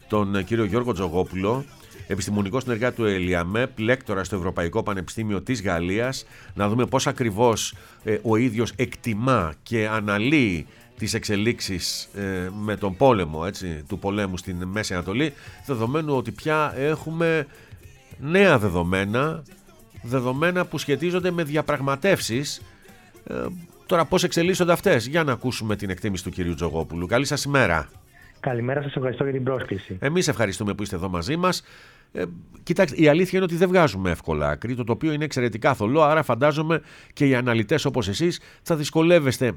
τον κύριο Γιώργο Τζογόπουλο, επιστημονικό συνεργάτη του ΕΛΙΑΜΕΠ, λέκτορα στο Ευρωπαϊκό Πανεπιστήμιο της Γαλλίας, να δούμε πώς ακριβώς ο ίδιος εκτιμά και αναλύει τις εξελίξεις με τον πόλεμο, έτσι, του πολέμου στην Μέση Ανατολή, δεδομένου ότι πια έχουμε νέα δεδομένα που σχετίζονται με διαπραγματεύσεις. Τώρα πώς εξελίσσονται αυτές? Για να ακούσουμε την εκτίμηση του κυρίου Τζογόπουλου. Καλή σας ημέρα. Καλημέρα, σας ευχαριστώ για την πρόσκληση. Εμείς ευχαριστούμε που είστε εδώ μαζί μας. Κοιτάξτε, η αλήθεια είναι ότι δεν βγάζουμε εύκολα άκρη, το οποίο είναι εξαιρετικά θολό, άρα φαντάζομαι και οι αναλυτές όπως εσείς θα δυσκολεύεστε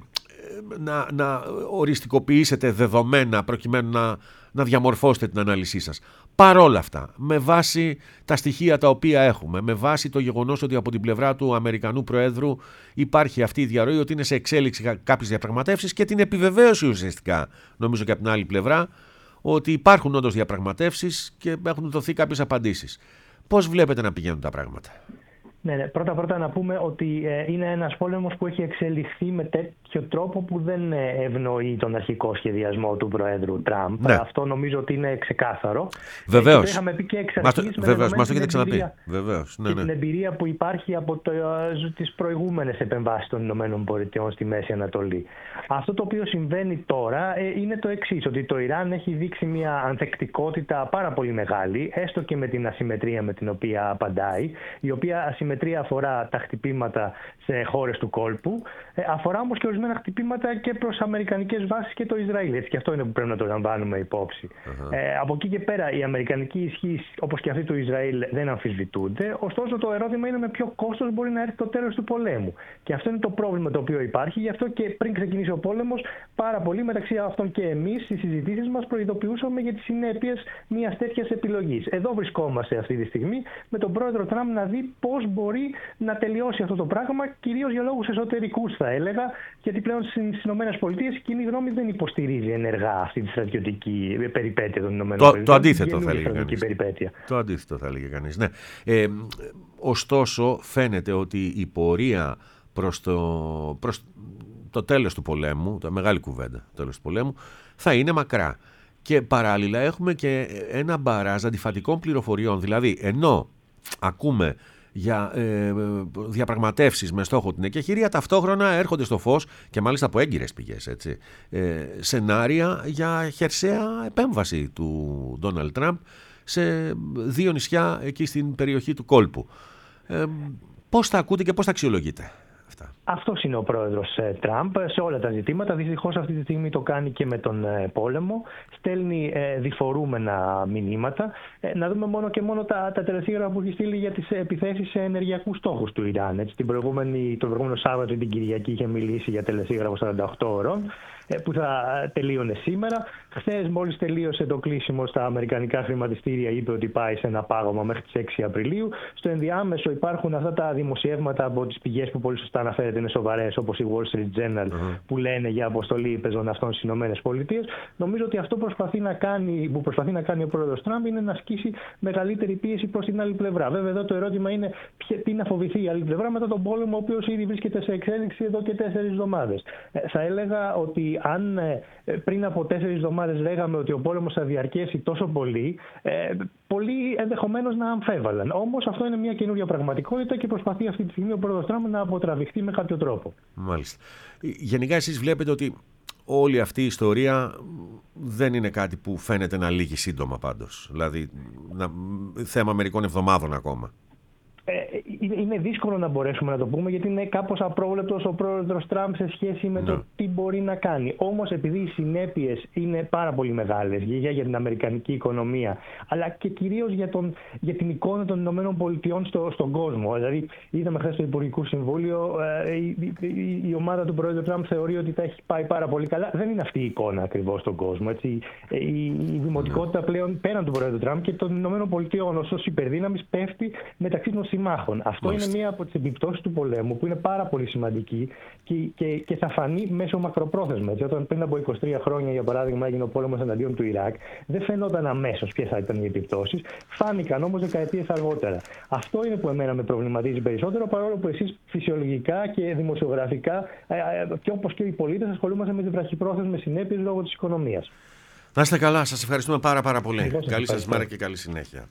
να οριστικοποιήσετε δεδομένα προκειμένου να διαμορφώσετε την ανάλυση σας. Παρόλα αυτά, με βάση τα στοιχεία τα οποία έχουμε, με βάση το γεγονός ότι από την πλευρά του Αμερικανού Προέδρου υπάρχει αυτή η διαρροή ότι είναι σε εξέλιξη κάποιες διαπραγματεύσεις και την επιβεβαίωση ουσιαστικά, νομίζω και από την άλλη πλευρά, ότι υπάρχουν όντως διαπραγματεύσεις και έχουν δοθεί κάποιες απαντήσεις. Πώς βλέπετε να πηγαίνουν τα πράγματα? Ναι, πρώτα να πούμε ότι είναι ένας πόλεμος που έχει εξελιχθεί με τέτοιο τρόπο που δεν ευνοεί τον αρχικό σχεδιασμό του Προέδρου Τραμπ. Ναι. Αυτό νομίζω ότι είναι ξεκάθαρο. Βεβαίως. Το είχαμε πει και εξ αρχής, βεβαίως, μας το έχετε ξαναπεί. Βεβαίως. Ναι, την εμπειρία που υπάρχει από τις προηγούμενες επεμβάσεις των ΗΠΑ στη Μέση Ανατολή. Αυτό το οποίο συμβαίνει τώρα είναι το εξής, ότι το Ιράν έχει δείξει μια ανθεκτικότητα πάρα πολύ μεγάλη, έστω και με την ασυμμετρία με την οποία απαντάει, η οποία ασυμμετρία αφορά τα χτυπήματα σε χώρες του κόλπου, αφορά όμως και ορισμένα χτυπήματα και προς αμερικανικές βάσεις και το Ισραήλ. Έτσι, και αυτό είναι που πρέπει να το λαμβάνουμε υπόψη. Από εκεί και πέρα η αμερικανική ισχύ, όπως και αυτή του Ισραήλ, δεν αμφισβητούνται. Ωστόσο, το ερώτημα είναι με ποιο κόστος μπορεί να έρθει το τέλος του πολέμου. Και αυτό είναι το πρόβλημα το οποίο υπάρχει. Γι' αυτό και πριν ξεκινήσει ο πόλεμος, πάρα πολύ μεταξύ αυτών και εμείς, στις συζητήσεις μας, προειδοποιούσαμε για τις συνέπειες μιας τέτοιας επιλογής. Εδώ βρισκόμαστε αυτή τη στιγμή με τον πρόεδρο Τραμπ να δει πώς μπορεί να τελειώσει αυτό το πράγμα, κυρίως για λόγους εσωτερικούς, θα έλεγα, γιατί πλέον στις ΗΠΑ η κοινή γνώμη δεν υποστηρίζει ενεργά αυτή τη στρατιωτική περιπέτεια των ΗΠΑ. Το αντίθετο θα έλεγε κανείς. Το αντίθετο θα έλεγε κανείς. Ναι. Ωστόσο, φαίνεται ότι η πορεία προς το τέλος του πολέμου, το μεγάλη κουβέντα, το τέλος του πολέμου, θα είναι μακρά. Και παράλληλα έχουμε και ένα μπαράζ αντιφατικών πληροφοριών. Δηλαδή, ενώ ακούμε για διαπραγματεύσεις με στόχο την εκεχηρία, ταυτόχρονα έρχονται στο φως, και μάλιστα από έγκυρες πηγές, έτσι, σενάρια για χερσαία επέμβαση του Ντόναλντ Τραμπ σε 2 νησιά εκεί στην περιοχή του κόλπου. Πώς τα ακούτε και πώς τα αξιολογείτε αυτά? Αυτός είναι ο πρόεδρος Τραμπ σε όλα τα ζητήματα. Δυστυχώς αυτή τη στιγμή το κάνει και με τον πόλεμο. Στέλνει διφορούμενα μηνύματα. Να δούμε μόνο και μόνο τα τελεσίγραφα που έχει στείλει για τις επιθέσεις σε ενεργειακούς στόχους του Ιράν. Έτσι, το προηγούμενο Σάββατο την Κυριακή είχε μιλήσει για τελεσίγραφο 48 ώρων που θα τελείωνε σήμερα. Χθες, μόλις τελείωσε το κλείσιμο στα αμερικανικά χρηματιστήρια, είπε ότι πάει σε ένα πάγωμα μέχρι τις 6 Απριλίου. Στο ενδιάμεσο υπάρχουν αυτά τα δημοσιεύματα από τις πηγές που πολύ σωστά αναφέρεται, είναι σοβαρές, όπως η Wall Street Journal, που λένε για αποστολή πεζοναυτών στις ΗΠΑ. Νομίζω ότι αυτό που προσπαθεί να κάνει ο πρόεδρος Τραμπ είναι να ασκήσει μεγαλύτερη πίεση προς την άλλη πλευρά. Βέβαια, εδώ το ερώτημα είναι τι να φοβηθεί η άλλη πλευρά μετά τον πόλεμο, ο οποίος ήδη βρίσκεται σε εξέλιξη εδώ και 4 εβδομάδες. Θα έλεγα ότι αν πριν από 4 εβδομάδες λέγαμε ότι ο πόλεμος θα διαρκέσει τόσο πολύ, πολλοί ενδεχομένως να αμφέβαλαν. Όμως αυτό είναι μια καινούργια πραγματικότητα και προσπαθεί αυτή τη στιγμή ο πρόεδρος Τραμπ να αποτραβηχτεί με κάποιο τρόπο. Μάλιστα. Γενικά εσείς βλέπετε ότι όλη αυτή η ιστορία δεν είναι κάτι που φαίνεται να λύγει σύντομα πάντως. Δηλαδή θέμα μερικών εβδομάδων ακόμα. Είναι δύσκολο να μπορέσουμε να το πούμε, γιατί είναι κάπως απρόβλεπτος ο πρόεδρος Τραμπ σε σχέση με το τι μπορεί να κάνει. Όμως, επειδή οι συνέπειες είναι πάρα πολύ μεγάλες για την αμερικανική οικονομία, αλλά και κυρίως για την εικόνα των ΗΠΑ στον κόσμο. Δηλαδή, είδαμε χθες στο Υπουργικό Συμβούλιο, η ομάδα του πρόεδρου Τραμπ θεωρεί ότι τα έχει πάει πάρα πολύ καλά. Δεν είναι αυτή η εικόνα ακριβώς στον κόσμο. Έτσι. Η δημοτικότητα πλέον πέραν του πρόεδρου Τραμπ και των ΗΠΑ ως υπερδύναμης πέφτει μεταξύ των συμμάχων. Αυτό είναι μία από τις επιπτώσεις του πολέμου που είναι πάρα πολύ σημαντική και θα φανεί μέσω μακροπρόθεσμα. Έτσι, όταν πριν από 23 χρόνια, για παράδειγμα, έγινε ο πόλεμος εναντίον του Ιράκ, δεν φαινόταν αμέσως ποιες θα ήταν οι επιπτώσεις. Φάνηκαν όμως δεκαετίες αργότερα. Αυτό είναι που εμένα με προβληματίζει περισσότερο, παρόλο που εσείς φυσιολογικά και δημοσιογραφικά και όπως και οι πολίτες ασχολούμαστε με τις βραχυπρόθεσμες συνέπειες λόγω της οικονομίας. Να είστε καλά, σας ευχαριστούμε πάρα πολύ. Καλή σας μέρα και καλή συνέχεια.